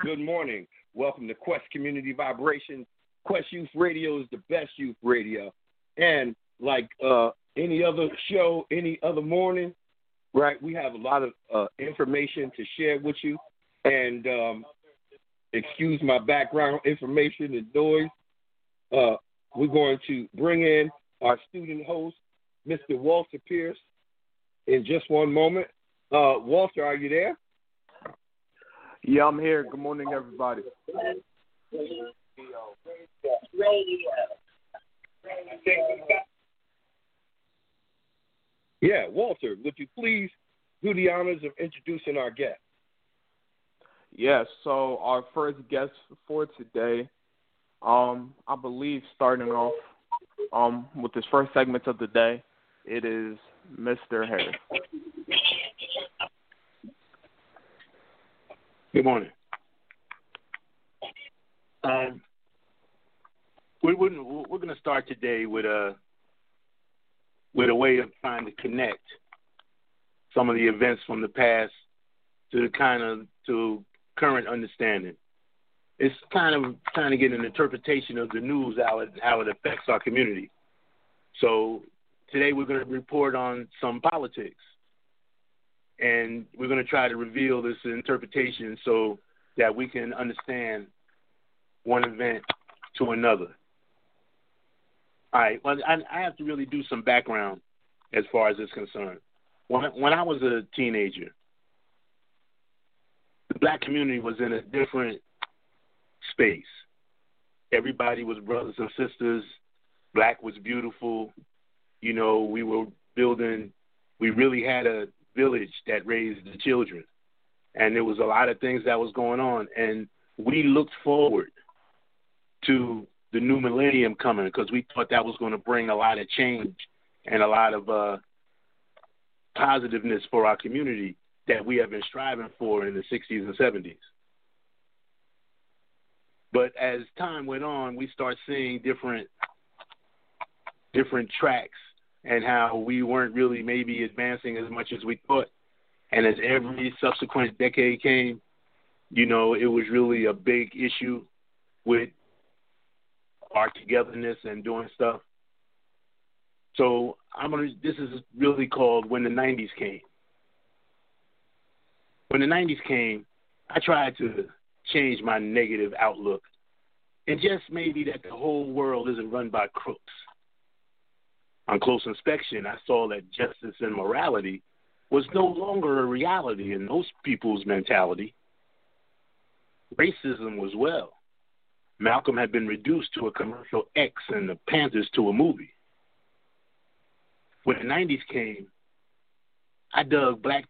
Good morning. Welcome to Quest Community Vibration. Quest Youth Radio is the best youth radio. And like any other show, any other morning, right, we have a lot of information to share with you. And excuse my background information and noise. We're going to bring in our student host, Mr. Walter Pierce, in just one moment. Walter, are you there? Yeah, I'm here. Good morning, everybody. Yeah, Walter, would you please do the honors of introducing our guest? Yes, so our first guest for today, I believe starting off with this first segment of the day, it is Mr. Harris. Good morning. We're going to start today with a way of trying to connect some of the events from the past to current understanding. It's kind of trying to get an interpretation of the news, how it affects our community. So today we're going to report on some politics. And we're going to try to reveal this interpretation so that we can understand one event to another. All right. Well, I have to really do some background as far as this is concerned. When I was a teenager, the black community was in a different space. Everybody was brothers and sisters. Black was beautiful. You know, we really had a village that raised the children, and there was a lot of things that was going on, and we looked forward to the new millennium coming because we thought that was going to bring a lot of change and a lot of positiveness for our community that we have been striving for in the 60s and 70s. But as time went on, we start seeing different tracks and how we weren't really maybe advancing as much as we thought. And as every subsequent decade came, you know, it was really a big issue with our togetherness and doing stuff. So this is really called When the 90s Came. When the 90s came, I tried to change my negative outlook and just maybe that the whole world isn't run by crooks. On close inspection, I saw that justice and morality was no longer a reality in most people's mentality. Racism was well. Malcolm had been reduced to a commercial X and the Panthers to a movie. When the 90s came, I dug black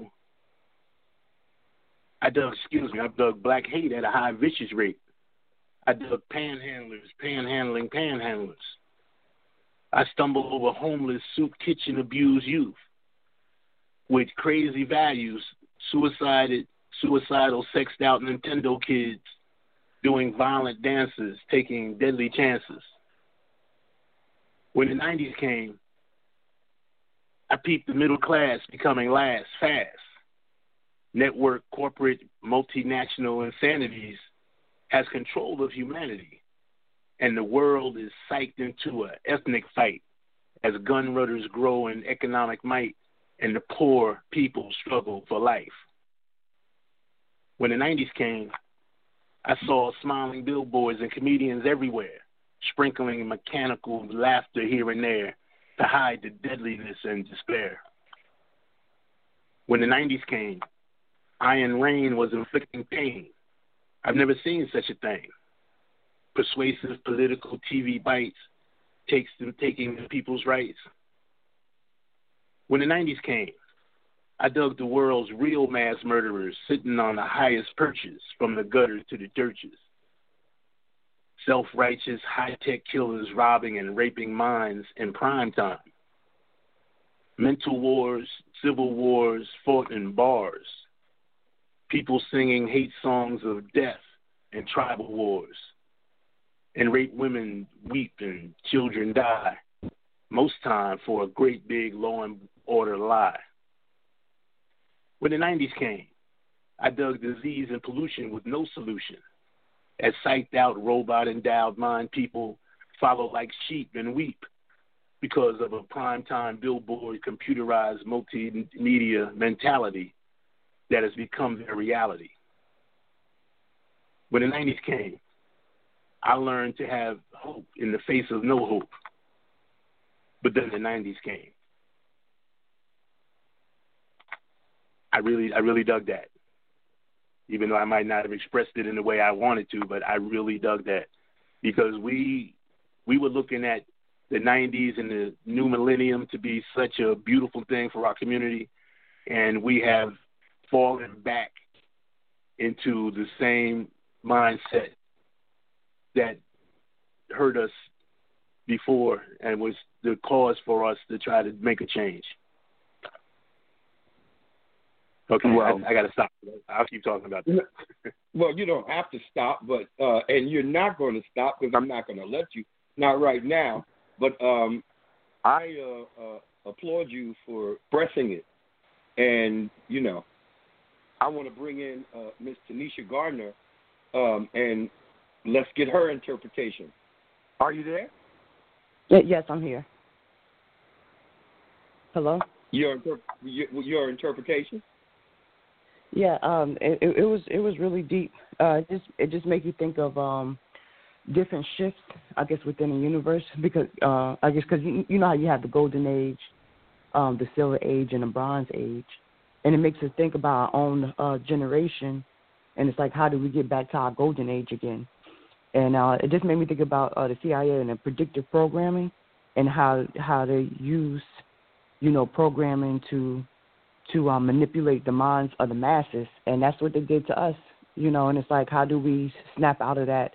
hate at a high vicious rate. I dug panhandling panhandlers. I stumbled over homeless, soup kitchen abused youth with crazy values, suicidal, sexed out Nintendo kids doing violent dances, taking deadly chances. When the 90s came, I peeped the middle class becoming last fast. Network, corporate, multinational insanities has control of humanity. And the world is psyched into an ethnic fight as gun runners grow in economic might and the poor people struggle for life. When the 90s came, I saw smiling billboards and comedians everywhere, sprinkling mechanical laughter here and there to hide the deadliness and despair. When the 90s came, Iron Rain was inflicting pain. I've never seen such a thing. Persuasive political TV bites taking the people's rights. When the 90s came, I dug the world's real mass murderers sitting on the highest perches from the gutter to the churches. Self-righteous, high-tech killers robbing and raping minds in prime time. Mental wars, civil wars fought in bars. People singing hate songs of death and tribal wars. And rape women weep and children die, most time for a great big law and order lie. When the 90s came, I dug disease and pollution with no solution. As psyched-out, robot-endowed mind people follow like sheep and weep because of a primetime billboard, computerized multimedia mentality that has become their reality. When the 90s came, I learned to have hope in the face of no hope. But then the 90s came. I really dug that. Even though I might not have expressed it in the way I wanted to, but I really dug that. Because we were looking at the 90s and the new millennium to be such a beautiful thing for our community, and we have fallen back into the same mindset that hurt us before and was the cause for us to try to make a change. Okay, well, I got to stop. I'll keep talking about that. Well, you don't have to stop, but and you're not going to stop because I'm not going to let you. Not right now, but I applaud you for pressing it. And, you know, I want to bring in Ms. Tanisha Gardner, and let's get her interpretation. Are you there? Yes, I'm here. Hello? Your interpretation? Yeah, it was really deep. It just makes you think of different shifts, I guess, within the universe, because I guess because you know how you have the golden age, the silver age, and the bronze age, and it makes us think about our own generation, and it's like, how do we get back to our golden age again? And it just made me think about the CIA and the predictive programming, and how they use, you know, programming to manipulate the minds of the masses, and that's what they did to us, you know. And it's like, how do we snap out of that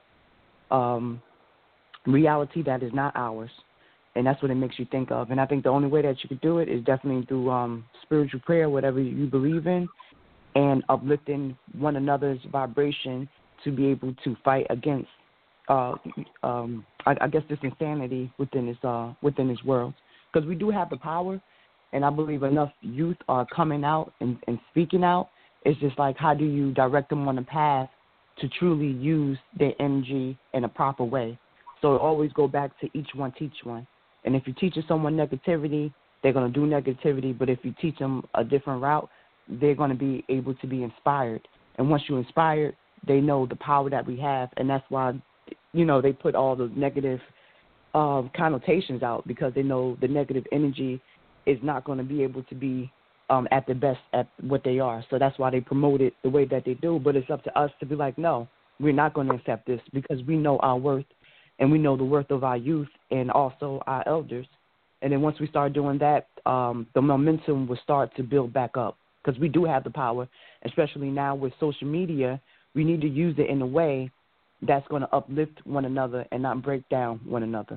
reality that is not ours? And that's what it makes you think of. And I think the only way that you could do it is definitely through spiritual prayer, whatever you believe in, and uplifting one another's vibration to be able to fight against, I guess, this insanity within this world. Because we do have the power. And I believe enough youth are coming out and speaking out. It's just like, how do you direct them on the path to truly use their energy in a proper way? So always go back to each one, teach one. And if you're teaching someone negativity, they're going to do negativity. But if you teach them a different route, they're going to be able to be inspired. And once you're inspired, they know the power that we have. And that's why, you know, they put all the negative connotations out, because they know the negative energy is not going to be able to be at the best at what they are. So that's why they promote it the way that they do. But it's up to us to be like, no, we're not going to accept this, because we know our worth, and we know the worth of our youth and also our elders. And then once we start doing that, the momentum will start to build back up, because we do have the power, especially now with social media. We need to use it in a way that's going to uplift one another and not break down one another.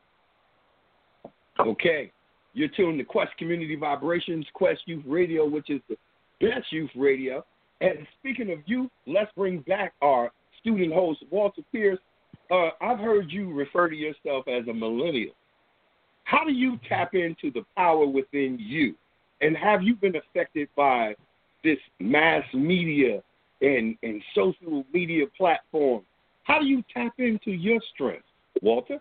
Okay. You're tuned to Quest Community Vibrations, Quest Youth Radio, which is the best youth radio. And speaking of youth, let's bring back our student host, Walter Pierce. I've heard you refer to yourself as a millennial. How do you tap into the power within you? And have you been affected by this mass media and social media platform? How do you tap into your strength, Walter?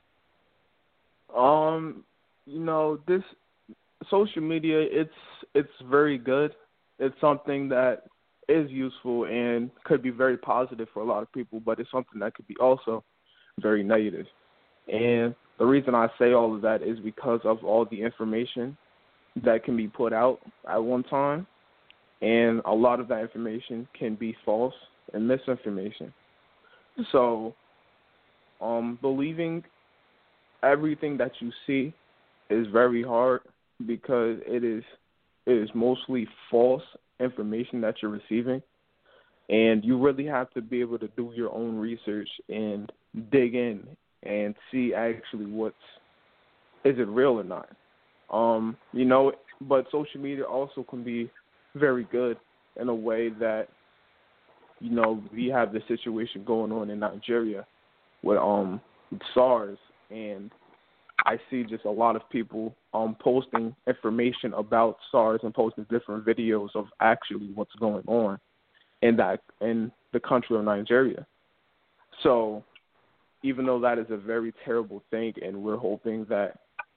You know, this social media, it's very good. It's something that is useful and could be very positive for a lot of people, but it's something that could be also very negative. And the reason I say all of that is because of all the information that can be put out at one time, and a lot of that information can be false and misinformation. So believing everything that you see is very hard, because it is mostly false information that you're receiving, and you really have to be able to do your own research and dig in and see actually is it real or not. You know, but social media also can be very good in a way that, you know, we have the situation going on in Nigeria with SARS, and I see just a lot of people posting information about SARS and posting different videos of actually what's going on. in the country of Nigeria. So even though that is a very terrible thing, and we're hoping that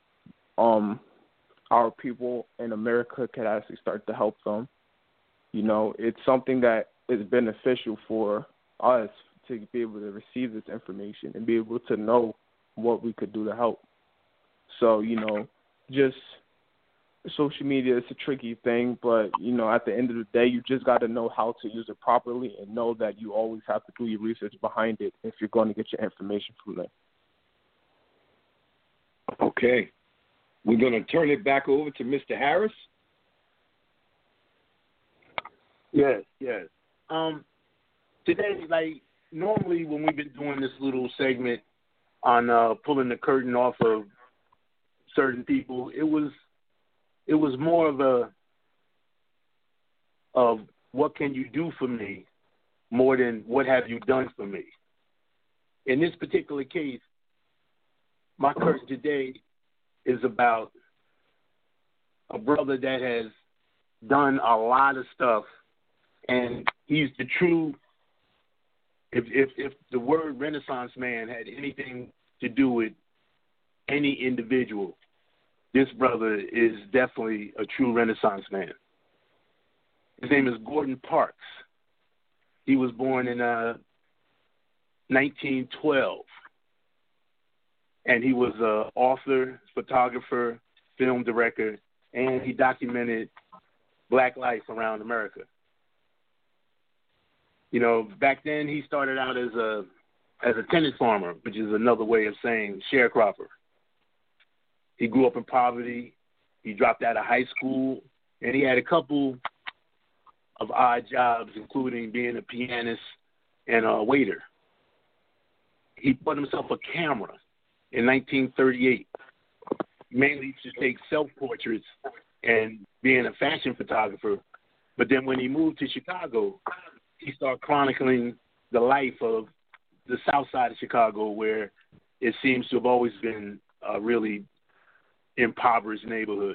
our people in America could actually start to help them, it's something that is beneficial for us to be able to receive this information and be able to know what we could do to help. So, just social media is a tricky thing, but, at the end of the day, you just got to know how to use it properly and know that you always have to do your research behind it if you're going to get your information from there. Okay. We're going to turn it back over to Mr. Harris. Yes. Today, normally when we've been doing this little segment on pulling the curtain off of certain people, it was more of what can you do for me more than what have you done for me. In this particular case, my curtain today is about a brother that has done a lot of stuff, and he's the true, if the word Renaissance man had anything to do with any individual, this brother is definitely a true Renaissance man. His name is Gordon Parks. He was born in 1912, and he was an author, photographer, film director, and he documented black life around America. Back then he started out as a tenant farmer, which is another way of saying sharecropper. He grew up in poverty. He dropped out of high school, and he had a couple of odd jobs, including being a pianist and a waiter. He bought himself a camera in 1938, mainly to take self-portraits and being a fashion photographer. But then when he moved to Chicago, he started chronicling the life of the south side of Chicago, where it seems to have always been a really impoverished neighborhood.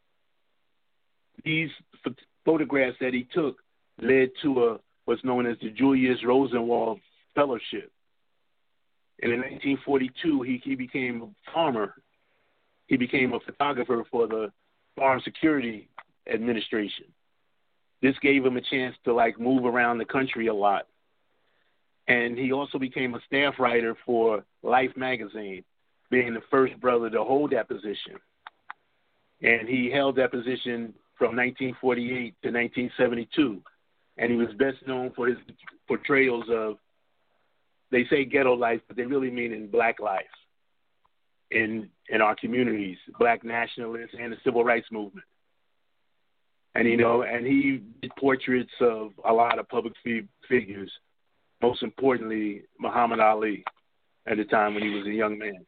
These photographs that he took led to what's known as the Julius Rosenwald Fellowship. And in 1942, he became a farmer. He became a photographer for the Farm Security Administration. This gave him a chance to move around the country a lot. And he also became a staff writer for Life magazine, being the first brother to hold that position. And he held that position from 1948 to 1972. And he was best known for his portrayals of, they say ghetto life, but they really mean in black life in our communities, black nationalists and the civil rights movement. And, and he did portraits of a lot of public figures, most importantly, Muhammad Ali at the time when he was a young man.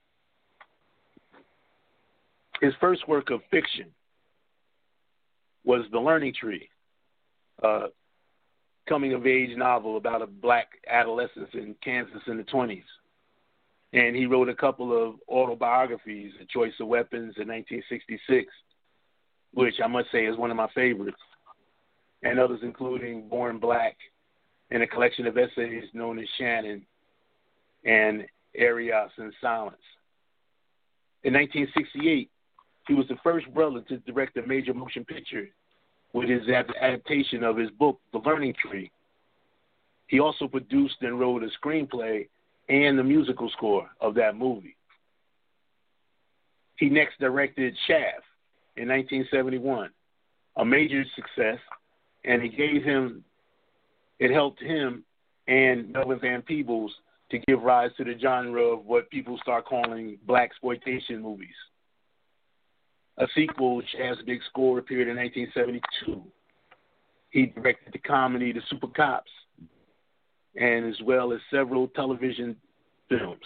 His first work of fiction was The Learning Tree, a coming-of-age novel about a black adolescent in Kansas in the 1920s. And he wrote a couple of autobiographies, A Choice of Weapons in 1966, which I must say is one of my favorites, and others including Born Black and a collection of essays known as Shannon and Arias in Silence. In 1968, he was the first brother to direct a major motion picture with his adaptation of his book, The Learning Tree. He also produced and wrote a screenplay and the musical score of that movie. He next directed Shaft in 1971, a major success, and it helped him and Melvin Van Peebles to give rise to the genre of what people start calling blaxploitation movies. A sequel, Shaft's big score, appeared in 1972. He directed the comedy The Super Cops, and as well as several television films.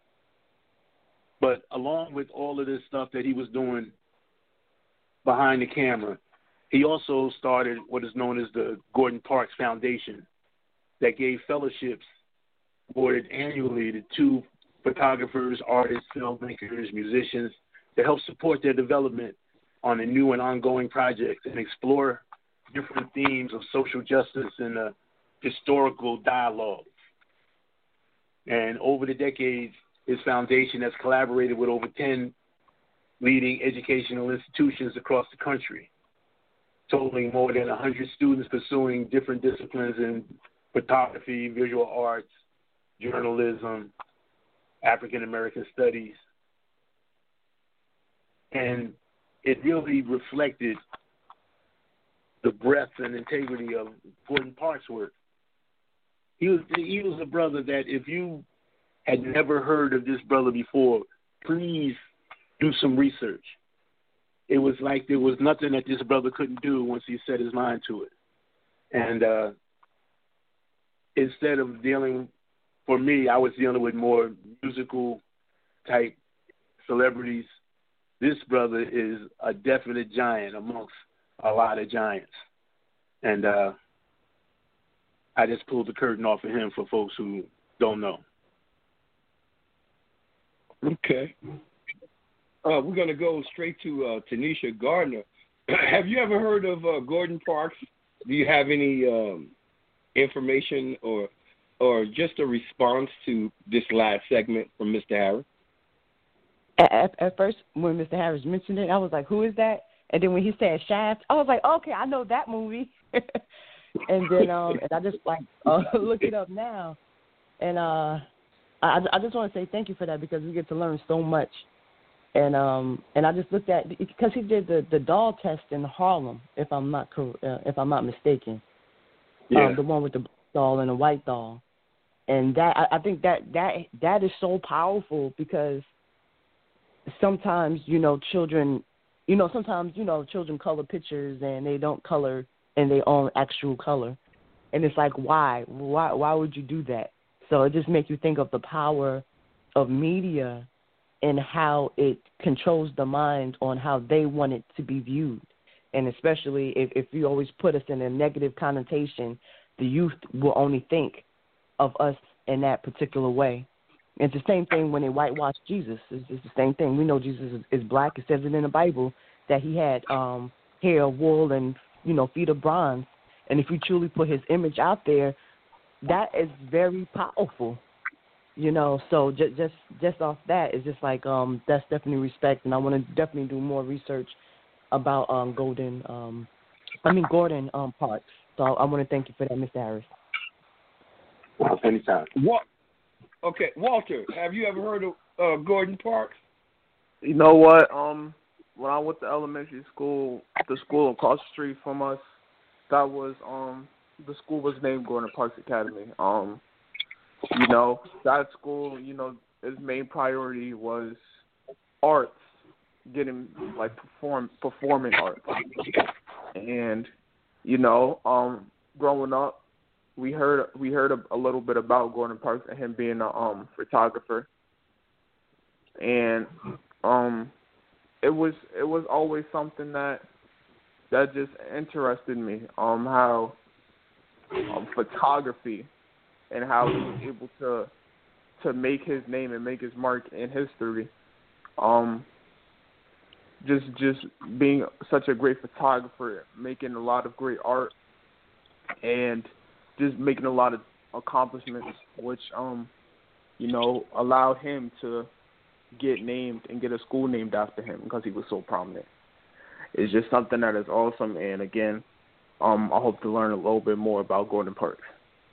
But along with all of this stuff that he was doing behind the camera, he also started what is known as the Gordon Parks Foundation that gave fellowships awarded annually to two photographers, artists, filmmakers, musicians to help support their development on a new and ongoing project and explore different themes of social justice in the historical dialogue. And over the decades, his foundation has collaborated with over 10 leading educational institutions across the country, totaling more than 100 students pursuing different disciplines in photography, visual arts, journalism, African American studies. And it really reflected the breadth and integrity of Gordon Parks' work. He was a brother that if you had never heard of this brother before, please do some research. It was like there was nothing that this brother couldn't do once he set his mind to it. And instead of for me, I was dealing with more musical type celebrities. This brother is a definite giant amongst a lot of giants. And I just pulled the curtain off of him for folks who don't know. Okay. We're going to go straight to Tanisha Gardner. Have you ever heard of Gordon Parks? Do you have any information or just a response to this last segment from Mr. Harris? At first, when Mr. Harris mentioned it, I was like, who is that? And then when he said Shaft, I was like, okay, I know that movie. And then and I just look it up now. And I just want to say thank you for that, because we get to learn so much. And I just looked at, because he did the doll test in Harlem, if I'm not mistaken. Yeah. The one with the black doll and the white doll. And that I think that is so powerful, because sometimes, children color pictures and they don't color in their own actual color. And it's like, why would you do that? So it just makes you think of the power of media and how it controls the mind on how they want it to be viewed. And especially if you always put us in a negative connotation, the youth will only think of us in that particular way. It's the same thing when they whitewash Jesus. It's the same thing. We know Jesus is black. It says it in the Bible that he had hair of wool and, feet of bronze. And if you truly put his image out there, that is very powerful. So just off that, it's just like that's definitely respect, and I want to definitely do more research about Gordon Parks. So I want to thank you for that, Mr. Harris. Anytime. Okay, Walter, have you ever heard of Gordon Parks? You know what? When I went to elementary school, the school across the street from us, that was the school was named Gordon Parks Academy. That school, its main priority was arts, getting performing arts. And, growing up, we heard a little bit about Gordon Parks and him being a photographer. And it was always something that just interested me, how photography and how he was able to make his name and make his mark in history. Just being such a great photographer, making a lot of great art, and just making a lot of accomplishments, which allowed him to get named and get a school named after him because he was so prominent. It's just something that is awesome, and again, I hope to learn a little bit more about Gordon Parks.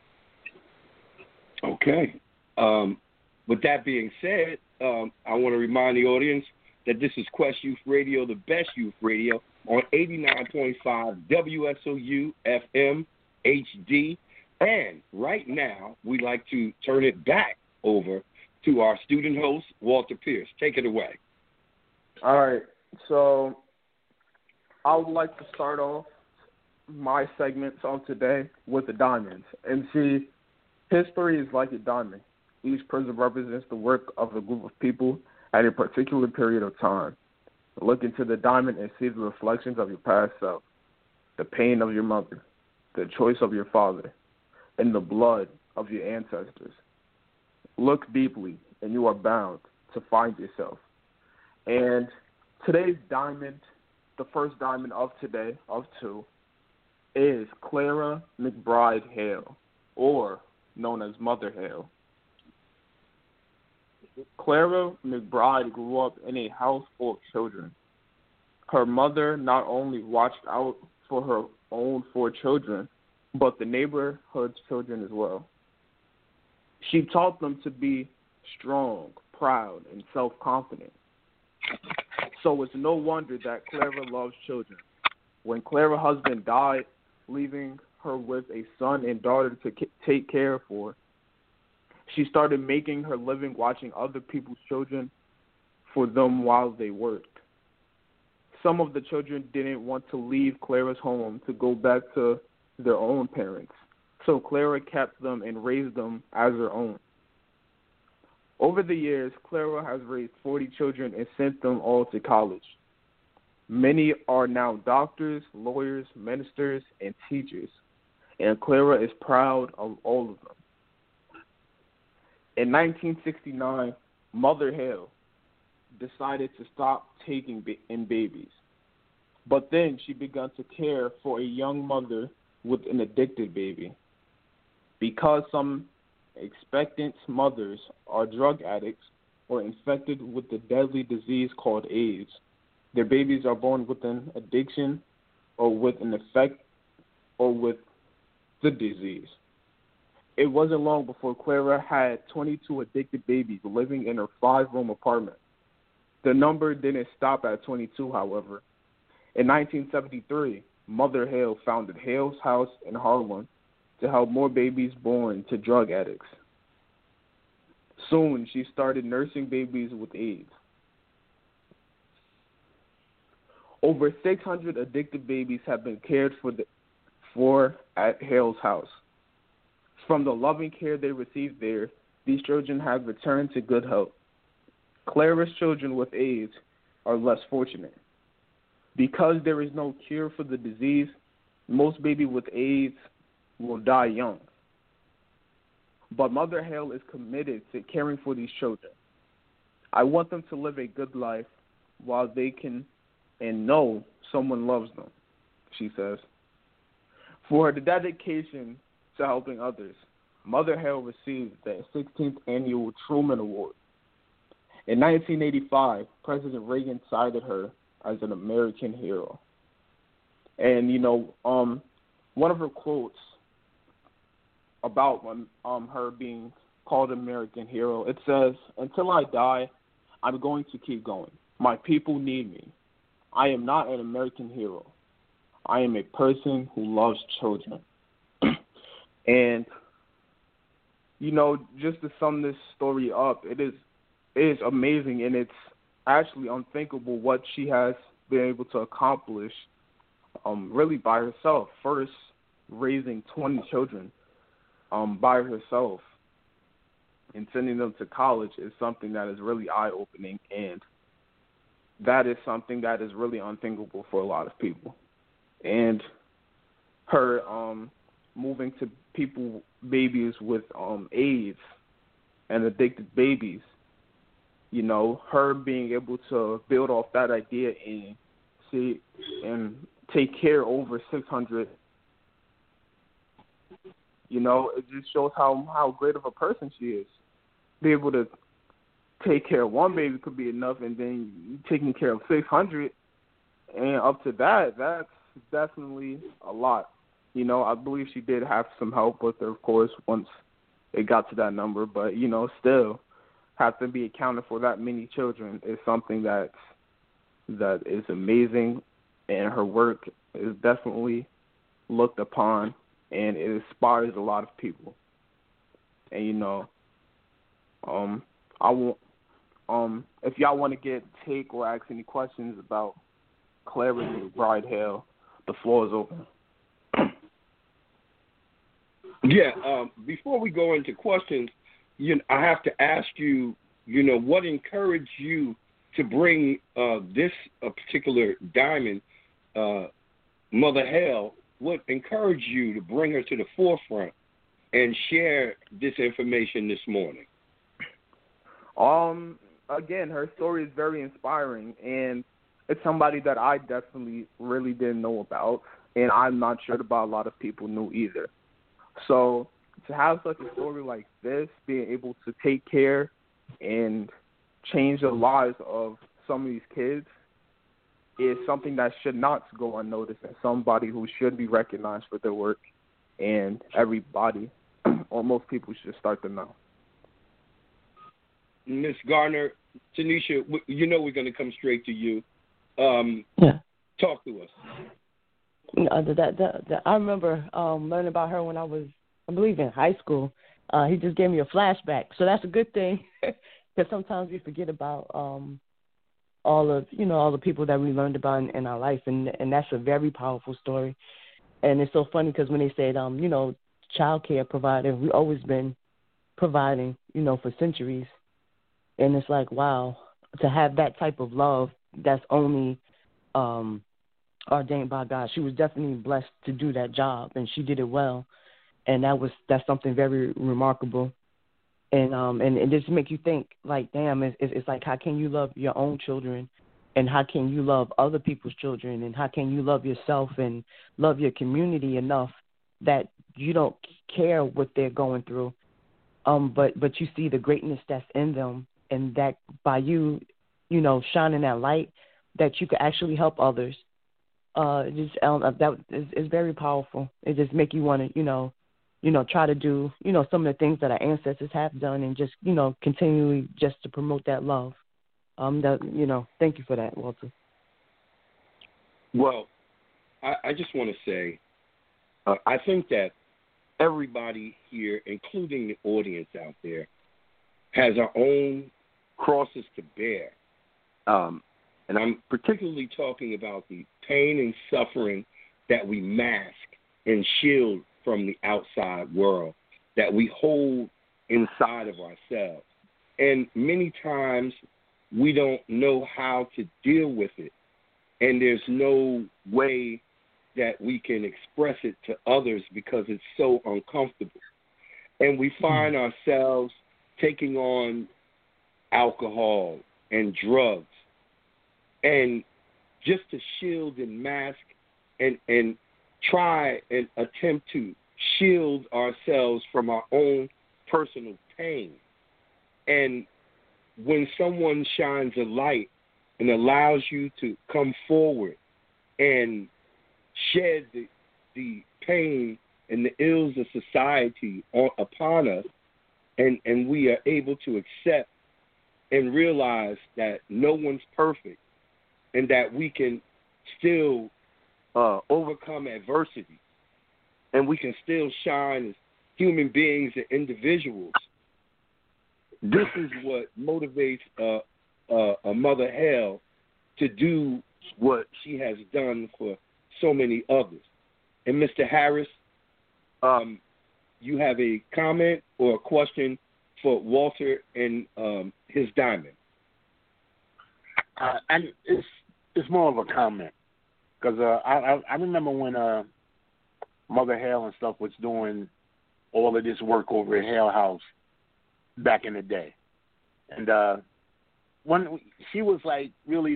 Okay. With that being said, I want to remind the audience that this is Quest Youth Radio, the best youth radio, on 89.5 WSOU FM HD. And right now, we'd like to turn it back over to our student host, Walter Pierce. Take it away. All right. So I would like to start off my segments on today with the diamonds. And see, history is like a diamond. Each prism represents the work of a group of people at a particular period of time. Look into the diamond and see the reflections of your past self, the pain of your mother, the choice of your father, and the blood of your ancestors. Look deeply, and you are bound to find yourself. And today's diamond, the first diamond of today, of two, is Clara McBride Hale. or known as Mother Hale. Clara McBride grew up in a house full of children. Her mother not only watched out for her own 4 children, but the neighborhood's children as well. She taught them to be strong, proud, and self-confident. So it's no wonder that Clara loves children. When Clara's husband died, leaving her with a son and daughter to take care of, she started making her living watching other people's children for them while they worked. Some of the children didn't want to leave Clara's home to go back to their own parents, so Clara kept them and raised them as her own. Over the years, Clara has raised 40 children and sent them all to college. Many are now doctors, lawyers, ministers, and teachers, and Clara is proud of all of them. In 1969, Mother Hale decided to stop taking in babies, but then she began to care for a young mother with an addicted baby. Because some expectant mothers are drug addicts or infected with the deadly disease called AIDS, their babies are born with an addiction or with an effect or with the disease. It wasn't long before Clara had 22 addicted babies living in her 5-room apartment. The number didn't stop at 22, however. In 1973, Mother Hale founded Hale's House in Harlem to help more babies born to drug addicts. Soon, she started nursing babies with AIDS. Over 600 addicted babies have been cared for at Hale's House. From the loving care they received there, these children have returned to good health. Clara's children with AIDS are less fortunate. Because there is no cure for the disease, most babies with AIDS will die young. But Mother Hale is committed to caring for these children. I want them to live a good life while they can and know someone loves them, she says. For her dedication to helping others, Mother Hale received the 16th Annual Truman Award. In 1985, President Reagan cited her as an American hero. And, one of her quotes about her being called American hero, it says, "Until I die, I'm going to keep going. My people need me. I am not an American hero. I am a person who loves children." And, just to sum this story up, it is amazing, and it's actually unthinkable what she has been able to accomplish really by herself. First, raising 20 children by herself and sending them to college is something that is really eye-opening, and that is something that is really unthinkable for a lot of people. And her moving to babies with AIDS and addicted babies, her being able to build off that idea and take care over 600, it just shows how great of a person she is. Be able to take care of one baby could be enough, and then taking care of 600 and up to that's definitely a lot. I believe she did have some help with her, of course, once it got to that number, but, still have to be accounted for that many children is something that is amazing, and her work is definitely looked upon, and it inspires a lot of people. And, I want, if y'all want to take or ask any questions about Clara McBride Hale, the floor is open. Yeah, before we go into questions, I have to ask you, what encouraged you to bring this particular diamond, Mother Hale, what encouraged you to bring her to the forefront and share this information this morning? Again, her story is very inspiring, and it's somebody that I definitely really didn't know about, and I'm not sure about a lot of people knew either. So to have such a story like this, being able to take care and change the lives of some of these kids, is something that should not go unnoticed, and somebody who should be recognized for their work, and everybody or most people should start to know. Ms. Garner, Tanisha, you know we're going to come straight to you. Yeah. Talk to us. I remember learning about her when I was, I believe, in high school. He just gave me a flashback, so that's a good thing, because sometimes we forget about all the people that we learned about in our life, and that's a very powerful story. And it's so funny because when they said, child care provider, we've always been providing, for centuries, and it's like, wow, to have that type of love that's only ordained by God. She was definitely blessed to do that job, and she did it well, and that's something very remarkable. And it just make you think, like, damn, it's like, how can you love your own children, and how can you love other people's children, and how can you love yourself and love your community enough that you don't care what they're going through, but you see the greatness that's in them, and that by you, shining that light, that you can actually help others. That is very powerful. It just make you want to, try to do, some of the things that our ancestors have done, and just, continually just to promote that love. Thank you for that, Walter. Well, I just want to say, I think that everybody here, including the audience out there, has our own crosses to bear. And I'm particularly talking about the pain and suffering that we mask and shield from the outside world, that we hold inside of ourselves. And many times we don't know how to deal with it, and there's no way that we can express it to others because it's so uncomfortable. And we find ourselves taking on alcohol and drugs, and just to shield and mask and try and attempt to shield ourselves from our own personal pain. And when someone shines a light and allows you to come forward and shed the pain and the ills of society upon us, and we are able to accept and realize that no one's perfect, and that we can still overcome adversity, and we can still shine as human beings and individuals. This is what motivates a Mother Hale to do what she has done for so many others. And Mr. Harris, you have a comment or a question for Walter and his diamond? And it's more of a comment, because I remember when Mother Hale and stuff was doing all of this work over at Hale House back in the day, and when she was like really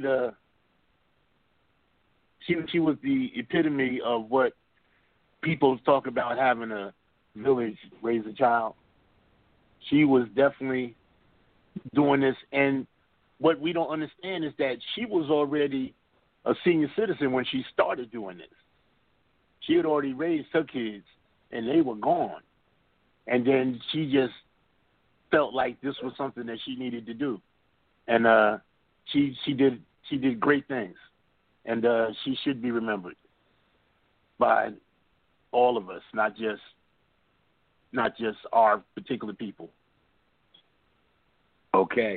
she was the epitome of what people talk about having a village raise a child. She was definitely doing this, and what we don't understand is that she was already a senior citizen when she started doing this. She had already raised her kids, and they were gone. And then she just felt like this was something that she needed to do, and she did great things, and she should be remembered by all of us, not just our particular people. Okay,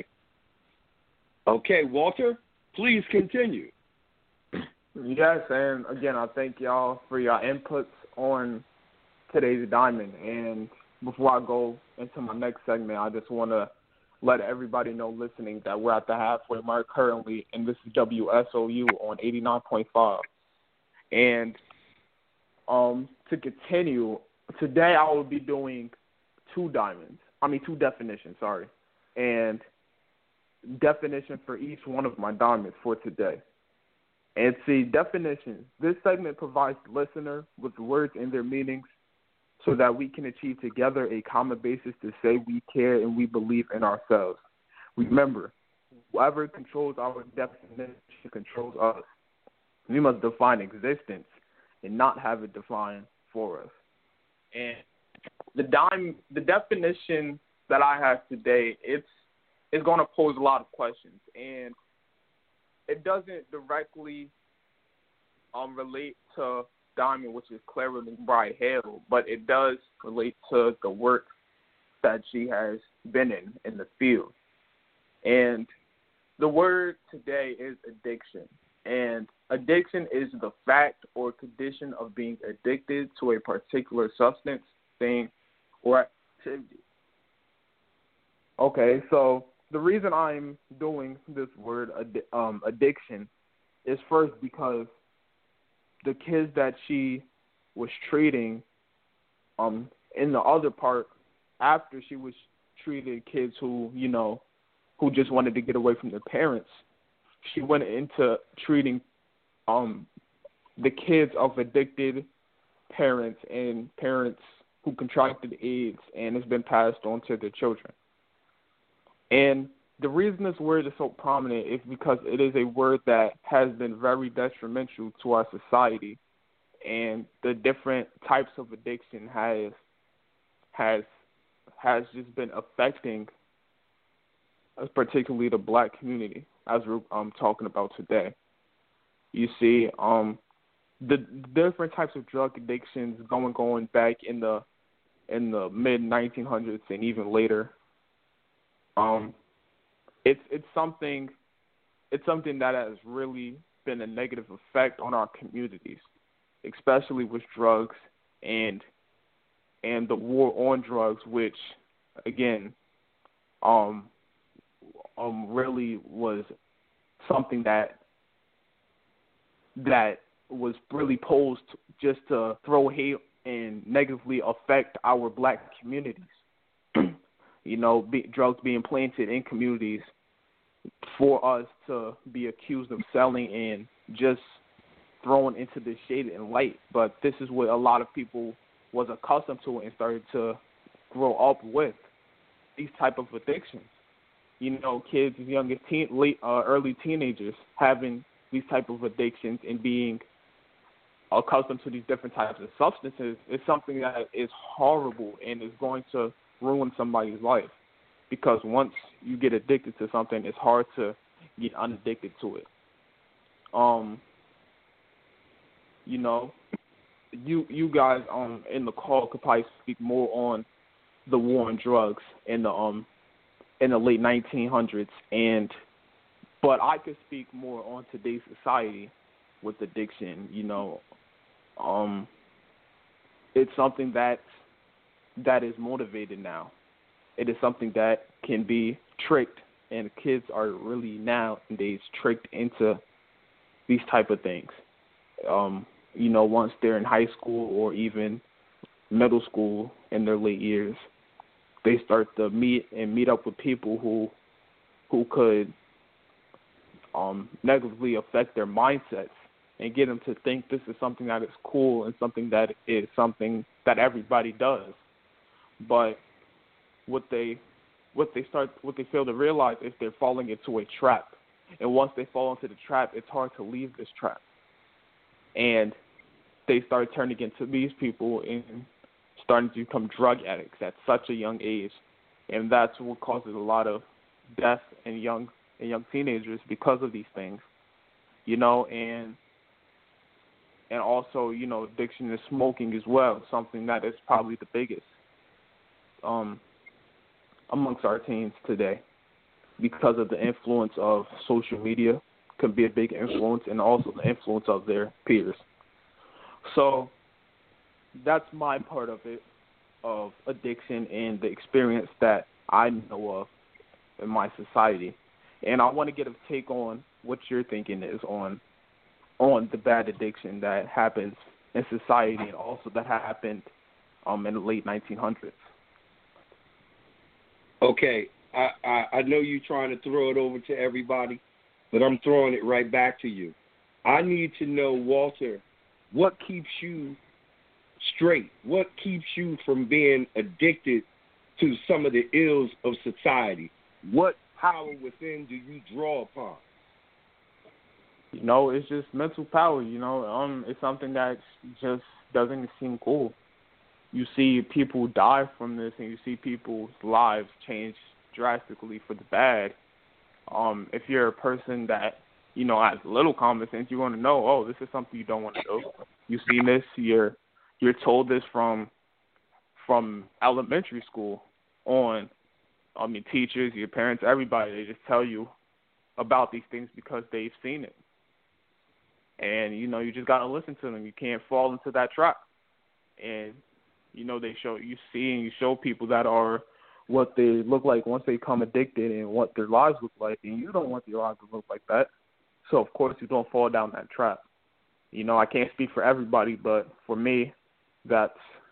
Walter, please continue. Yes, and again, I thank y'all for your inputs on today's Diamond. And before I go into my next segment, I just want to let everybody know listening that we're at the halfway mark currently, and this is WSOU on 89.5. And to continue, today I will be doing two definitions, and definition for each one of my diamonds for today. And see, definitions. This segment provides the listener with words and their meanings so that we can achieve together a common basis to say we care and we believe in ourselves. Remember, whoever controls our definition controls us. We must define existence and not have it defined for us. And the definition that I have today, it's going to pose a lot of questions, and it doesn't directly relate to Diamond, which is Clara McBride Hale, but it does relate to the work that she has been in the field. And the word today is addiction. And addiction is the fact or condition of being addicted to a particular substance, thing, or activity. Okay, so the reason I'm doing this word addiction is first because the kids that she was treating in the other part, after she was treating kids who just wanted to get away from their parents, she went into treating the kids of addicted parents and parents who contracted AIDS, and it's been passed on to their children. And the reason this word is so prominent is because it is a word that has been very detrimental to our society, and the different types of addiction has just been affecting particularly the black community, as we're talking about today. You see, the different types of drug addictions going back in the mid 1900s and even later. It's something that has really been a negative effect on our communities, especially with drugs and the war on drugs, which again really was something that was really posed just to throw hate and negatively affect our black communities. Drugs being planted in communities for us to be accused of selling and just thrown into the shade and light. But this is what a lot of people was accustomed to and started to grow up with, these type of addictions. Kids as young as early teenagers having these type of addictions and being accustomed to these different types of substances is something that is horrible and is going to ruin somebody's life, because once you get addicted to something, it's hard to get unaddicted to it. You guys in the call could probably speak more on the war on drugs in the late 1900s, but I could speak more on today's society with addiction. It's something that is motivated now. It is something that can be tricked, and kids are really nowadays tricked into these type of things. Once they're in high school or even middle school in their late years, they start to meet up with people who could negatively affect their mindsets and get them to think this is something that is cool and something that is something that everybody does. But what they fail to realize is they're falling into a trap. And once they fall into the trap, it's hard to leave this trap. And they start turning into these people and starting to become drug addicts at such a young age. And that's what causes a lot of death in young teenagers because of these things. And also, addiction to smoking as well, something that is probably the biggest amongst our teens today, because of the influence of social media, can be a big influence, and also the influence of their peers. So that's my part of it, of addiction and the experience that I know of in my society. And I want to get a take on what your thinking is on the bad addiction that happens in society, and also that happened in the late 1900s. Okay, I know you're trying to throw it over to everybody, but I'm throwing it right back to you. I need to know, Walter, what keeps you straight? What keeps you from being addicted to some of the ills of society? What power within do you draw upon? You know, it's just mental power, you know. It's something that just doesn't seem cool. You see people die from this, and you see people's lives change drastically for the bad. If you're a person that, you know, has little common sense, you want to know, oh, this is something you don't want to do. You've seen this, you're told this from elementary school on. I mean, teachers, your parents, everybody, they just tell you about these things because they've seen it. And, you know, you just got to listen to them. You can't fall into that trap. And, you know, they show, you see and you show people that are what they look like once they become addicted and what their lives look like. And you don't want your lives to look like that. So, of course, you don't fall down that trap. You know, I can't speak for everybody, but for me, that's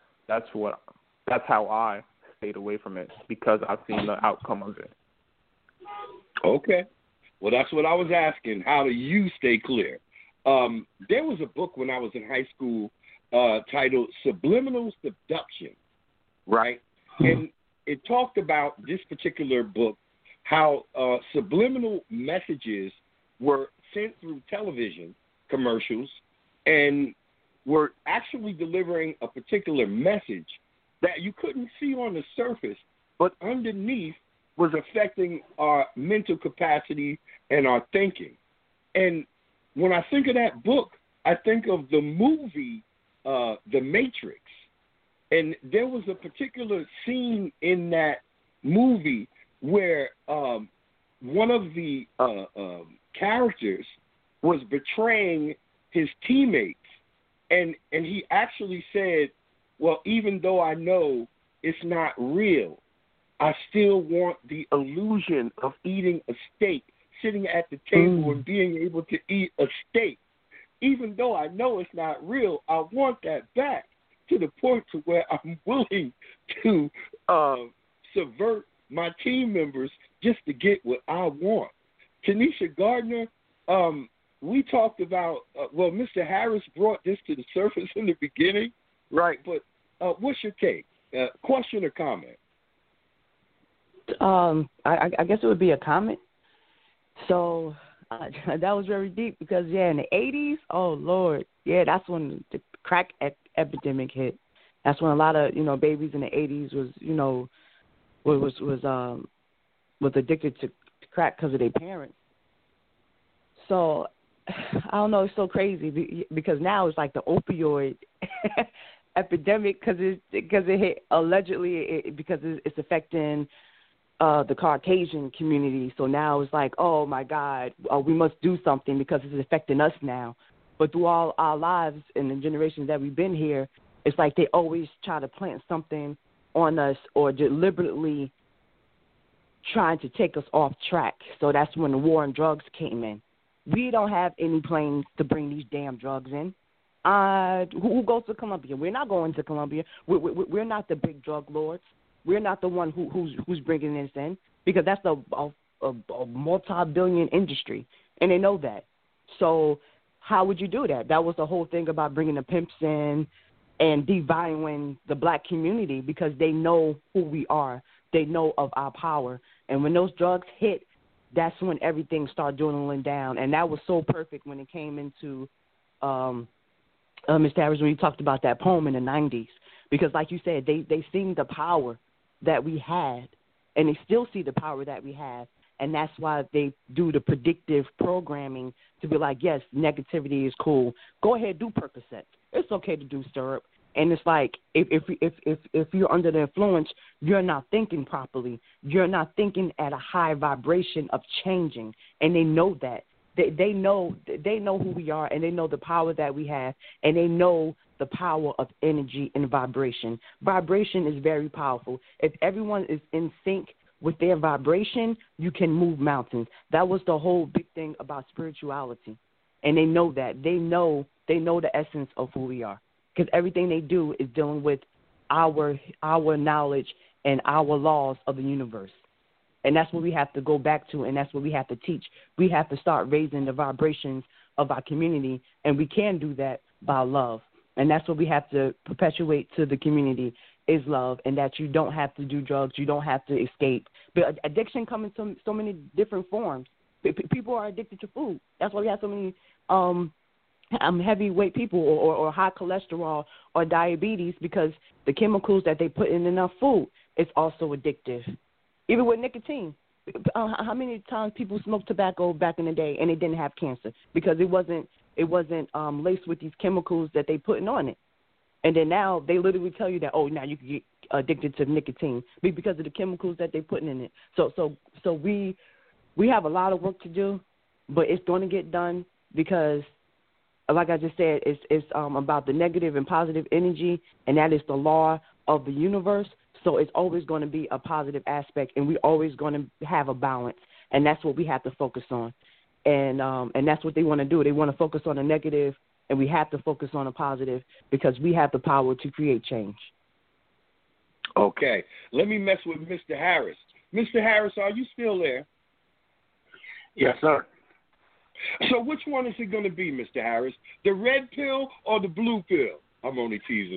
how I stayed away from it, because I've seen the outcome of it. Okay. Well, that's what I was asking. How do you stay clear? There was a book when I was in high school titled Subliminal Seduction, right? And it talked about this particular book, how subliminal messages were sent through television commercials and were actually delivering a particular message that you couldn't see on the surface, but underneath was affecting our mental capacity and our thinking. And when I think of that book, I think of the movie The Matrix. And there was a particular scene in that movie where one of the characters was betraying his teammates. And he actually said, well, even though I know it's not real, I still want the illusion of eating a steak, sitting at the table and being able to eat a steak. Even though I know it's not real, I want that back, to the point to where I'm willing to subvert my team members just to get what I want. Tanisha Gardner, we talked about, Mr. Harris brought this to the surface in the beginning, right? But what's your take? Question or comment? I guess it would be a comment. So that was very deep because, in the 80s, oh, Lord, that's when the crack epidemic hit. That's when a lot of, babies in the 80s was addicted to crack because of their parents. So I don't know, it's so crazy because now it's like the opioid epidemic because it hit allegedly because it's affecting the Caucasian community. So now it's like, oh my God, we must do something because it's affecting us now. But through all our lives and the generations that we've been here, it's like they always try to plant something on us or deliberately trying to take us off track. So that's when the war on drugs came in. We don't have any planes to bring these damn drugs in. Who goes to Colombia? We're not going to Colombia. We're not the big drug lords. We're not the one who's bringing this in because that's a multi-billion industry, and they know that. So how would you do that? That was the whole thing about bringing the pimps in and devaluing the black community because they know who we are. They know of our power. And when those drugs hit, that's when everything started dwindling down. And that was so perfect when it came into Mr. Harris, when you talked about that poem in the 90s. Because like you said, they seen the power that we had, and they still see the power that we have. And that's why they do the predictive programming to be like, yes, negativity is cool. Go ahead, do Percocet. It's okay to do syrup. And it's like if you're under the influence, you're not thinking properly. You're not thinking at a high vibration of changing. And they know that. They know who we are, and they know the power that we have, and they know the power of energy and vibration. Vibration is very powerful. If everyone is in sync with their vibration, you can move mountains. That was the whole big thing about spirituality. And they know that. They know the essence of who we are. Because everything they do is dealing with our knowledge and our laws of the universe. And that's what we have to go back to, and that's what we have to teach. We have to start raising the vibrations of our community, and we can do that by love. And that's what we have to perpetuate to the community is love, and that you don't have to do drugs. You don't have to escape. But addiction comes in so many different forms. People are addicted to food. That's why we have so many heavyweight people or high cholesterol or diabetes, because the chemicals that they put in enough food is also addictive. Even with nicotine. How many times people smoked tobacco back in the day and they didn't have cancer because it wasn't laced with these chemicals that they putting on it. And then now they literally tell you that, oh, now you can get addicted to nicotine because of the chemicals that they're putting in it. So we have a lot of work to do, but it's going to get done because, like I just said, it's about the negative and positive energy, and that is the law of the universe. So it's always going to be a positive aspect, and we're always going to have a balance, and that's what we have to focus on. And that's what they want to do. They want to focus on the negative, and we have to focus on the positive because we have the power to create change. Okay. Let me mess with Mr. Harris. Mr. Harris, are you still there? Yes, sir. So which one is it going to be, Mr. Harris? The red pill or the blue pill? I'm only teasing.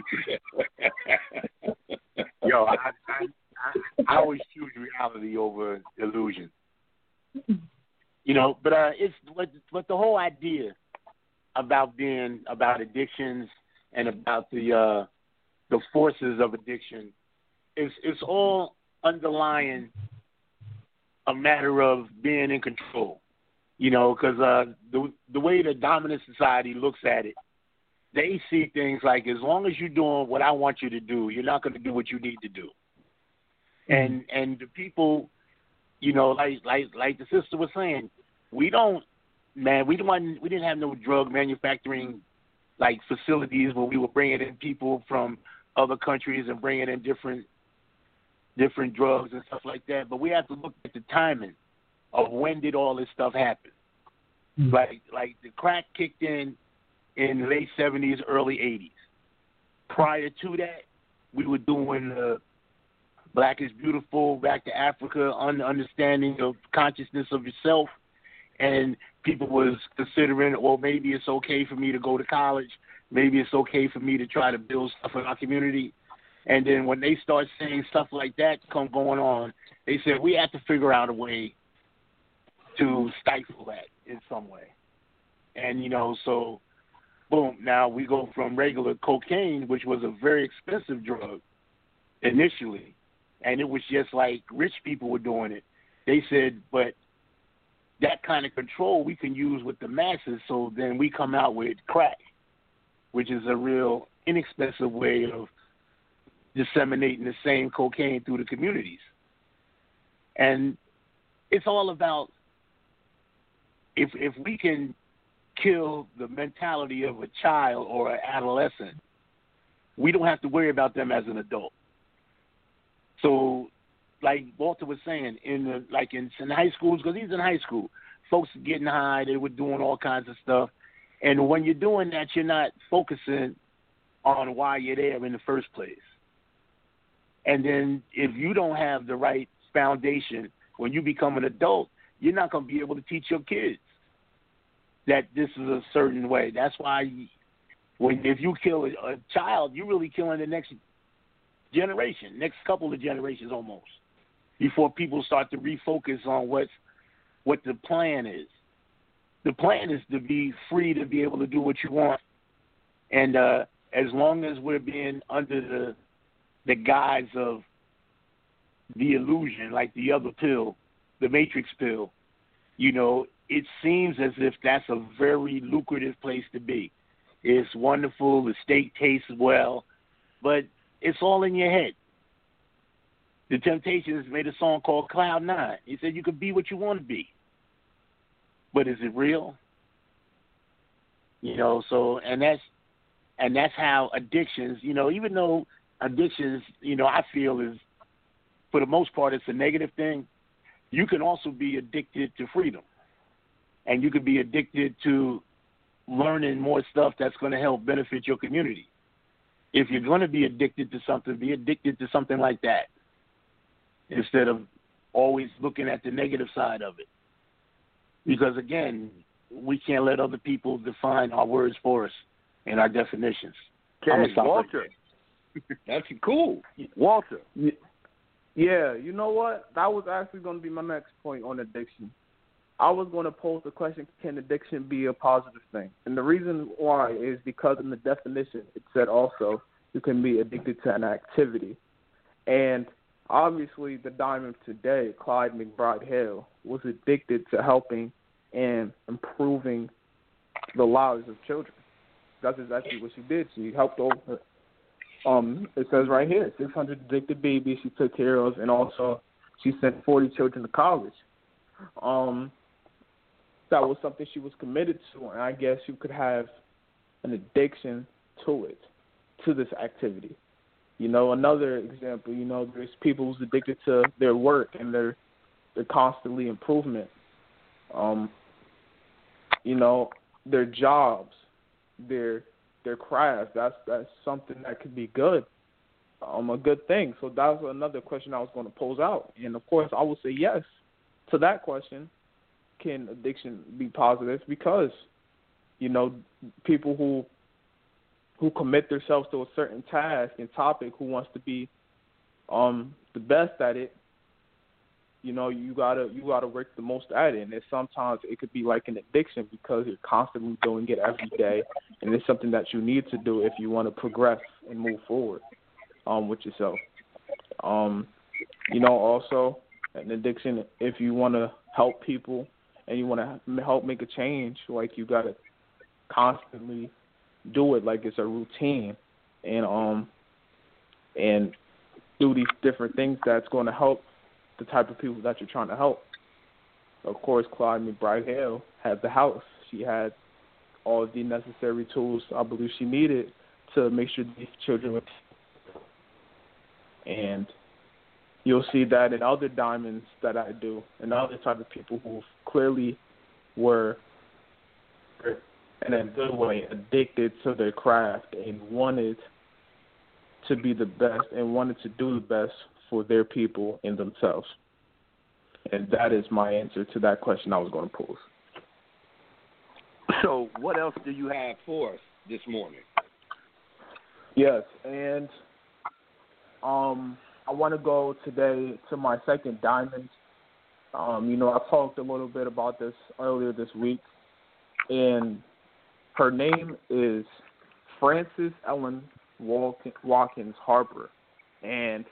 Yo, I always choose reality over illusion. You know, but it's what the whole idea about addictions and about the forces of addiction it's all underlying a matter of being in control. You know, because the way the dominant society looks at it, they see things like, as long as you're doing what I want you to do, you're not going to do what you need to do. And the people, you know, like the sister was saying, we didn't have no drug manufacturing like facilities where we were bringing in people from other countries and bringing in different drugs and stuff like that. But we have to look at the timing of when did all this stuff happen. Like the crack kicked in the late 70s, early 80s. Prior to that, we were doing Black is Beautiful, Back to Africa, understanding of consciousness of yourself, and people was considering, well, maybe it's okay for me to go to college, maybe it's okay for me to try to build stuff in our community. And then when they start saying stuff like that going on, they said we have to figure out a way to stifle that in some way. And, you know, so, boom, now we go from regular cocaine, which was a very expensive drug initially, and it was just like rich people were doing it. They said, but that kind of control we can use with the masses, so then we come out with crack, which is a real inexpensive way of disseminating the same cocaine through the communities. And it's all about if we can kill the mentality of a child or an adolescent, we don't have to worry about them as an adult. So, like Walter was saying, in high schools, because he's in high school, folks are getting high, they were doing all kinds of stuff. And when you're doing that, you're not focusing on why you're there in the first place. And then if you don't have the right foundation, when you become an adult, you're not going to be able to teach your kids that this is a certain way. That's why if you kill a child, you're really killing the next generation, next couple of generations almost, before people start to refocus on what the plan is. The plan is to be free to be able to do what you want. And as long as we're being under the guise of the illusion, like the other pill, the Matrix pill, you know, it seems as if that's a very lucrative place to be. It's wonderful, the steak tastes well, but it's all in your head. The Temptations made a song called Cloud 9. He said you could be what you want to be. But is it real? You know, so and that's how addictions, you know, even though addictions, you know, I feel is for the most part it's a negative thing, you can also be addicted to freedom. And you could be addicted to learning more stuff that's going to help benefit your community. If you're going to be addicted to something, be addicted to something like that instead of always looking at the negative side of it. Because, again, we can't let other people define our words for us. and our definitions. Okay, I'm gonna stop Walter. right there. That's cool. Walter. Yeah, you know what? That was actually going to be my next point on addiction. I was going to pose the question, can addiction be a positive thing? And the reason why is because in the definition it said also you can be addicted to an activity. And obviously the diamond today, Clyde McBride Hale, was addicted to helping and improving the lives of children. That's exactly what she did. She helped over, it says right here, 600 addicted babies she took care of, and also she sent 40 children to college. That was something she was committed to, and I guess you could have an addiction to it, to this activity. You know, another example, you know, there's people who's addicted to their work and their constantly improvement. You know, their jobs, their craft. That's something that could be good, a good thing. So that was another question I was going to pose out, and of course I will say yes to that question. Can addiction be positive? Because, you know, people who commit themselves to a certain task and topic, who wants to be the best at it, you know, you gotta work the most at it. And sometimes it could be like an addiction because you're constantly doing it every day, and it's something that you need to do if you want to progress and move forward with yourself. You know, also an addiction, if you want to help people and you want to help make a change, like you gotta constantly do it like it's a routine, and do these different things that's going to help the type of people that you're trying to help. Of course, Clyde McBride Hale had the house. She had all the necessary tools I believe she needed to make sure these children were. And you'll see that in other diamonds that I do, and other type of people who clearly were, in a good way, addicted to their craft and wanted to be the best and wanted to do the best for their people and themselves. And that is my answer to that question I was going to pose. So what else do you have for us this morning? Yes, and I want to go today to my second diamond. You know, I talked a little bit about this earlier this week, and her name is Frances Ellen Watkins Harper. And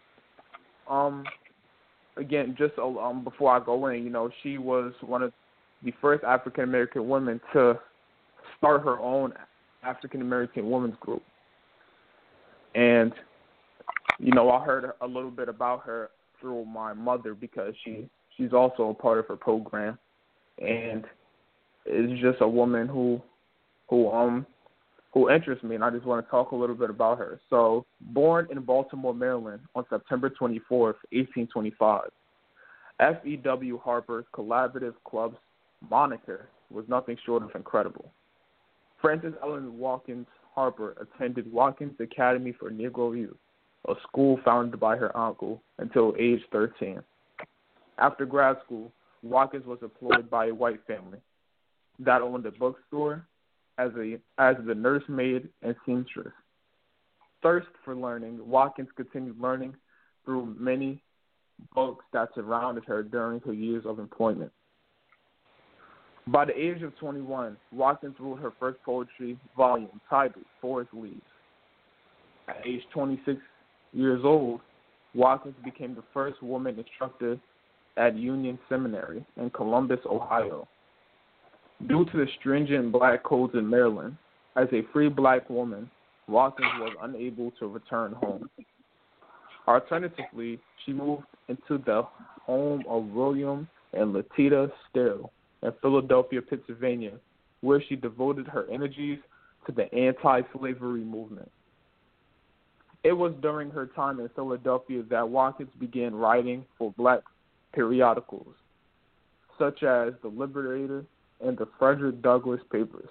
again, just before I go in, you know, she was one of the first African American women to start her own African American women's group. And you know, I heard a little bit about her through my mother because she's also a part of her program, and is just a woman who interests me, and I just want to talk a little bit about her. So, born in Baltimore, Maryland, on September 24th, 1825, F.E.W. Harper's Collaborative Club's moniker was nothing short of incredible. Frances Ellen Watkins Harper attended Watkins Academy for Negro Youth, a school founded by her uncle, until age 13. After grad school, Watkins was employed by a white family that owned a bookstore as the nursemaid and seamstress. Thirst for learning, Watkins continued learning through many books that surrounded her during her years of employment. By the age of 21, Watkins wrote her first poetry volume titled Forest Leaves. At age 26 years old, Watkins became the first woman instructor at Union Seminary in Columbus, Ohio. Due to the stringent black codes in Maryland, as a free black woman, Watkins was unable to return home. Alternatively, she moved into the home of William and Latita Still in Philadelphia, Pennsylvania, where she devoted her energies to the anti-slavery movement. It was during her time in Philadelphia that Watkins began writing for black periodicals, such as The Liberator and the Frederick Douglass Papers.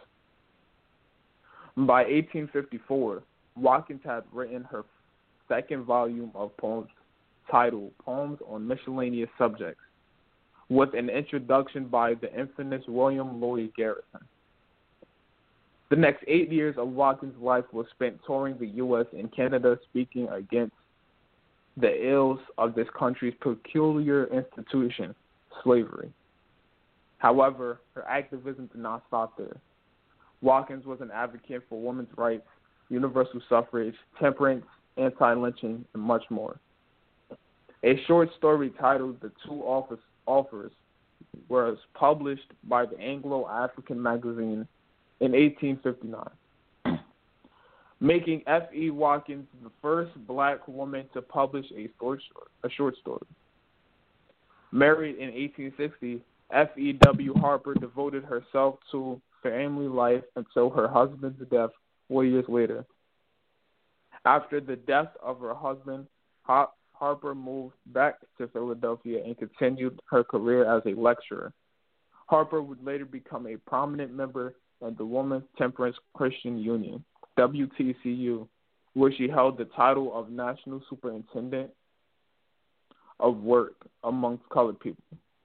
By 1854, Watkins had written her second volume of poems titled Poems on Miscellaneous Subjects, with an introduction by the infamous William Lloyd Garrison. The next 8 years of Watkins' life was spent touring the U.S. and Canada, speaking against the ills of this country's peculiar institution, slavery. However, her activism did not stop there. Watkins was an advocate for women's rights, universal suffrage, temperance, anti-lynching, and much more. A short story titled The Two Offers was published by the Anglo-African magazine in 1859, making F.E. Watkins the first black woman to publish a short story. Married in 1860, F.E.W. Harper devoted herself to family life until her husband's death 4 years later. After the death of her husband, Harper moved back to Philadelphia and continued her career as a lecturer. Harper would later become a prominent member of the Women's Temperance Christian Union, WTCU, where she held the title of National Superintendent of Work amongst colored people.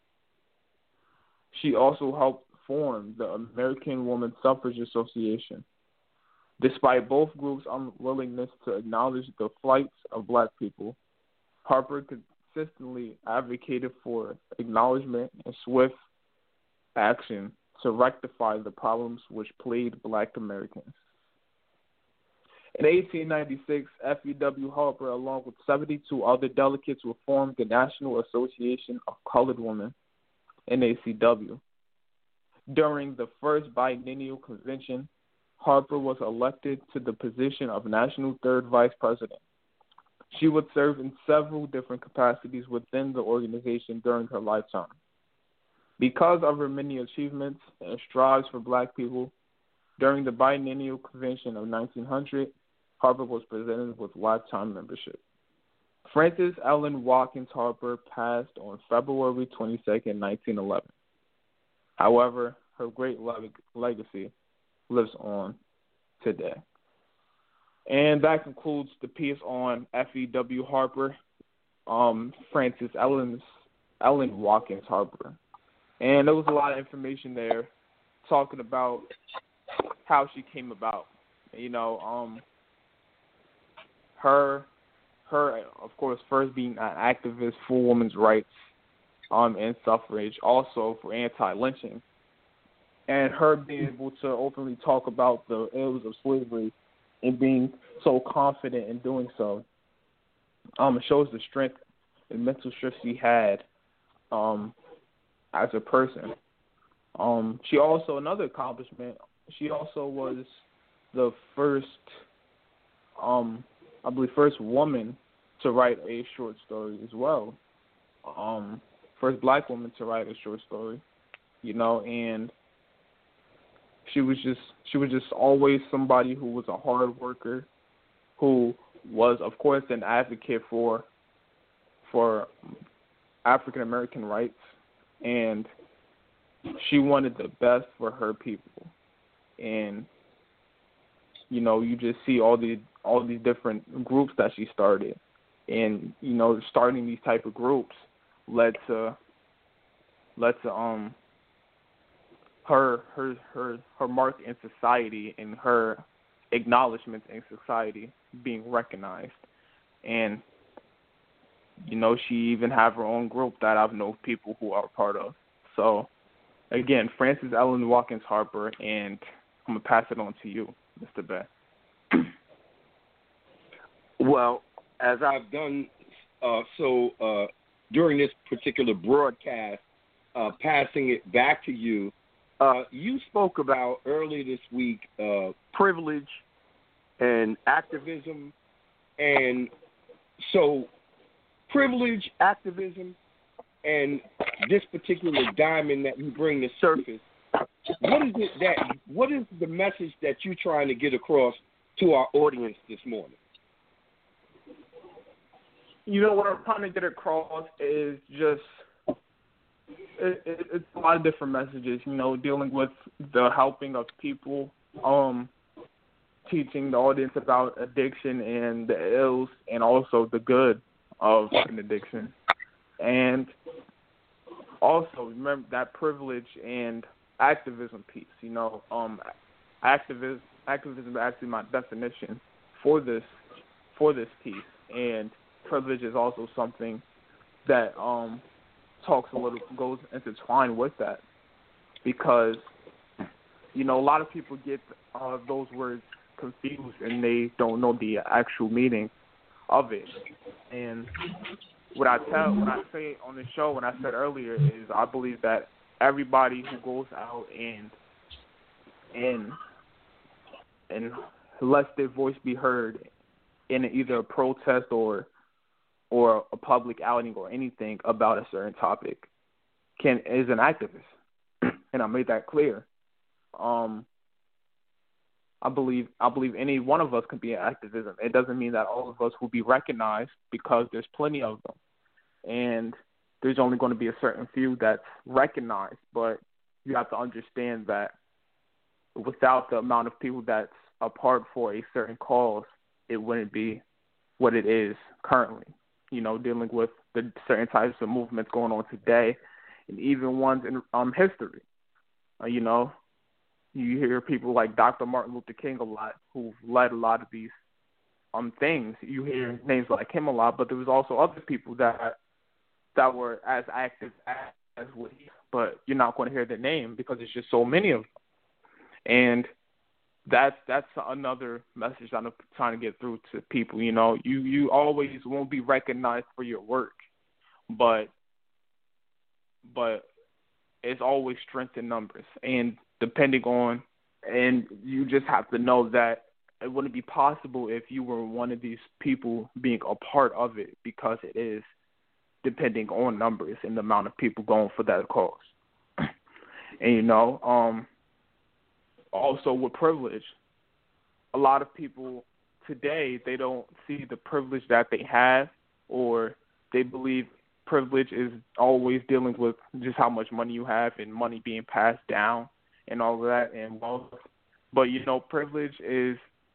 She also helped form the American Woman Suffrage Association. Despite both groups' unwillingness to acknowledge the plights of black people, Harper consistently advocated for acknowledgement and swift action to rectify the problems which plagued black Americans. In 1896, F.E.W. Harper, along with 72 other delegates, formed the National Association of Colored Women, NACW. During the first biennial convention, Harper was elected to the position of National Third Vice President. She would serve in several different capacities within the organization during her lifetime. Because of her many achievements and strides for black people, during the biennial convention of 1900, Harper was presented with lifetime membership. Frances Ellen Watkins Harper passed on February 22, 1911. However, her great legacy lives on today. And that concludes the piece on F.E.W. Harper, Frances Ellen Watkins Harper. And there was a lot of information there talking about how she came about. You know, her, of course, first being an activist for women's rights and suffrage, also for anti-lynching, and her being able to openly talk about the ills of slavery and being so confident in doing so. It shows the strength and mental strength she had as a person. She also, another accomplishment, she also was the first, I believe, first woman to write a short story as well. First black woman to write a short story, you know, and she was just always somebody who was a hard worker, who was, of course, an advocate for African American rights, and she wanted the best for her people. And you know, you just see all these different groups that she started, and you know, starting these type of groups led to her mark in society and her acknowledgement in society being recognized. And you know, she even have her own group that I've known people who are part of. So again, Frances Ellen Watkins Harper, and I'm gonna pass it on to you, Mr. Bay. Well, as I've done during this particular broadcast, passing it back to you, you spoke about earlier this week privilege and activism. And so privilege, activism, and this particular diamond that you bring to surface, what is the message that you're trying to get across to our audience this morning? You know, what I'm trying to get across is just it's a lot of different messages, you know, dealing with the helping of people, teaching the audience about addiction and the ills and also the good of an addiction. And also remember that privilege and activism piece, you know, activism is actually my definition for this piece, and privilege is also something that goes intertwined with that, because a lot of people get those words confused and they don't know the actual meaning of it. And what I say on the show, when I said earlier, is I believe that everybody who goes out and lets their voice be heard in either a protest or a public outing or anything about a certain topic is an activist, and I made that clear. I believe any one of us can be an activism. It doesn't mean that all of us will be recognized, because there's plenty of them, and there's only going to be a certain few that's recognized. But you have to understand that without the amount of people that's a part for a certain cause, it wouldn't be what it is currently. Dealing with the certain types of movements going on today, and even ones in history. You hear people like Dr. Martin Luther King a lot, who led a lot of these things. You hear names like him a lot, but there was also other people that were as active as what he, but you're not going to hear their name because there's just so many of them. And that's another message I'm trying to get through to people. You always won't be recognized for your work, but it's always strength in numbers. And and you just have to know that it wouldn't be possible if you were one of these people being a part of it, because it is depending on numbers and the amount of people going for that cause. And also with privilege, a lot of people today, they don't see the privilege that they have, or they believe privilege is always dealing with just how much money you have and money being passed down and all of that and wealth. But privilege is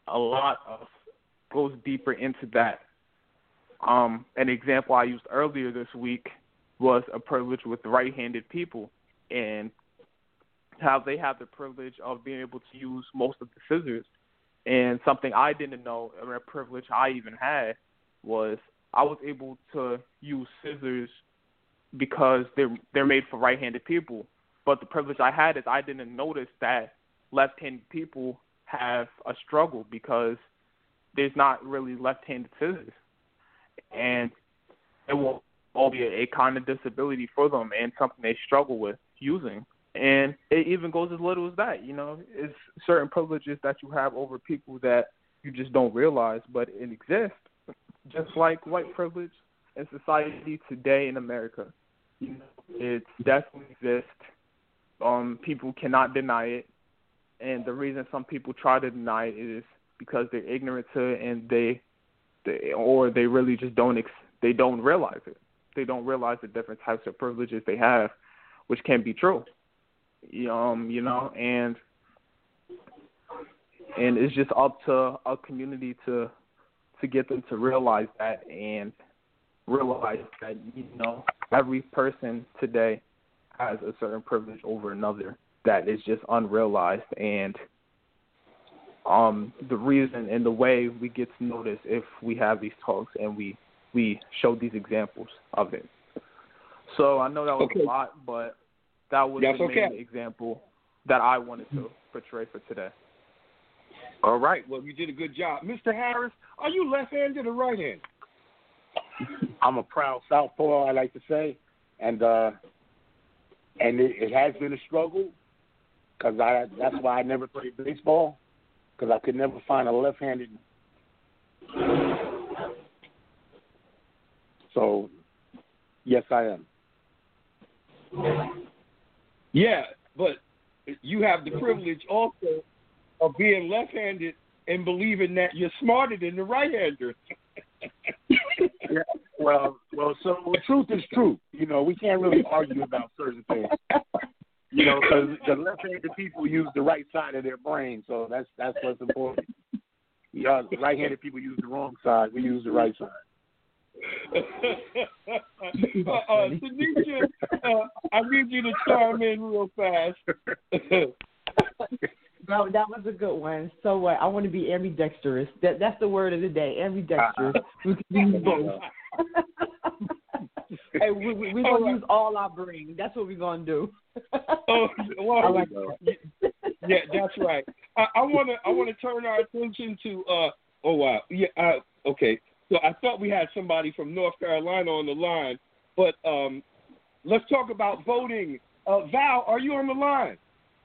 goes deeper into that. An example I used earlier this week was a privilege with right-handed people, and how they have the privilege of being able to use most of the scissors. And something I didn't know, a privilege I even had, was I was able to use scissors because they're made for right-handed people. But the privilege I had is I didn't notice that left-handed people have a struggle, because there's not really left-handed scissors. And it will all be a kind of disability for them and something they struggle with using. And it even goes as little as that. It's certain privileges that you have over people that you just don't realize, but it exists. Just like white privilege in society today in America. It definitely exists. People cannot deny it. And the reason some people try to deny it is because they're ignorant to it, and they really just don't realize it. They don't realize the different types of privileges they have, which can be true. And it's just up to a community to get them to realize that, and realize that every person today has a certain privilege over another that is just unrealized. And the reason and the way we get to notice if we have these talks and we show these examples of it. So I know that was a lot, but that was the main example that I wanted to portray for today. All right. Well, you did a good job. Mr. Harris, are you left-handed or right-handed? I'm a proud southpaw, I like to say. And it has been a struggle, because that's why I never played baseball, because I could never find a left-handed. So, yes, I am. Yeah, but you have the privilege also of being left-handed and believing that you're smarter than the right-hander. Yeah, well, so the truth is true. We can't really argue about certain things. Because the left-handed people use the right side of their brain, so that's what's important. The right-handed people use the wrong side. We use the right side. Tanisha, I need you to chime in real fast. No, that was a good one. So what? I want to be ambidextrous. That's the word of the day, ambidextrous. We can use both. Hey, we're going to use all our brain. That's what we're going to do. Oh, well, I like that. Yeah, that's right. I want to turn our attention to oh wow, yeah, okay. So I thought we had somebody from North Carolina on the line, but let's talk about voting. Val, are you on the line?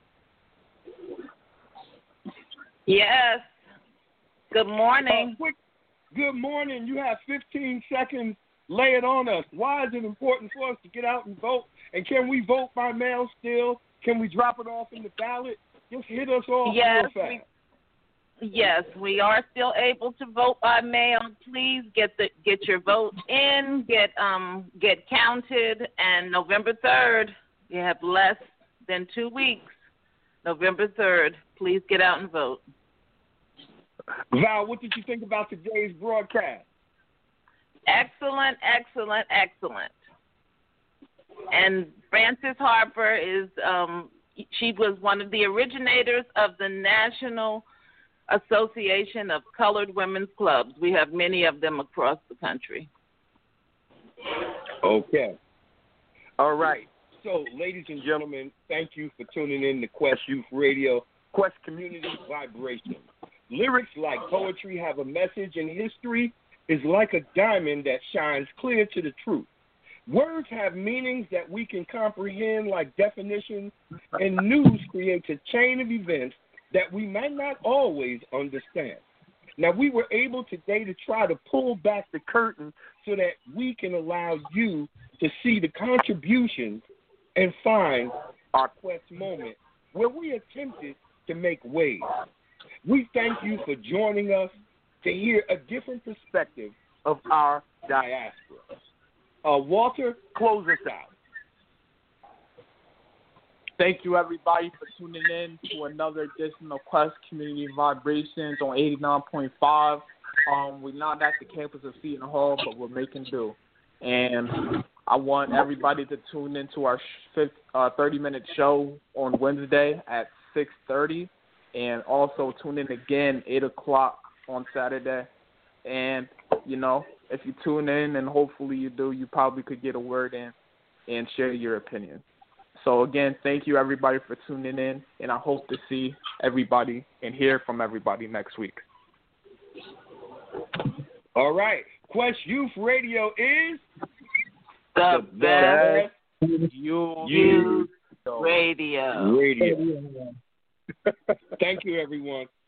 Yes. Good morning. Good morning. You have 15 seconds. Lay it on us. Why is it important for us to get out and vote? And can we vote by mail still? Can we drop it off in the ballot? Just hit us off real fast. Yes, we are still able to vote by mail. Please get your vote in, get counted, and November 3rd, you have less than 2 weeks. November 3rd, please get out and vote. Val, what did you think about today's broadcast? Excellent, excellent, excellent. And Frances Harper is she was one of the originators of the National Association of Colored Women's Clubs. We have many of them across the country. Okay. All right. So, ladies and gentlemen, thank you for tuning in to Quest Youth Radio, Quest Community Vibration. Lyrics like poetry have a message, and history is like a diamond that shines clear to the truth. Words have meanings that we can comprehend like definitions, and news creates a chain of events that we might not always understand. Now, we were able today to try to pull back the curtain so that we can allow you to see the contributions and find our Quest moment where we attempted to make waves. We thank you for joining us to hear a different perspective of our diaspora. Walter, close us out. Thank you, everybody, for tuning in to another edition of Quest Community Vibrations on 89.5. We're not at the campus of Seton Hall, but we're making do. And I want everybody to tune into our 30-minute show on Wednesday at 6:30, and also tune in again 8 o'clock on Saturday. And, you know, if you tune in, and hopefully you do, you probably could get a word in and share your opinion. So, again, thank you, everybody, for tuning in, and I hope to see everybody and hear from everybody next week. All right. Quest Youth Radio is the best youth radio. Thank you, everyone.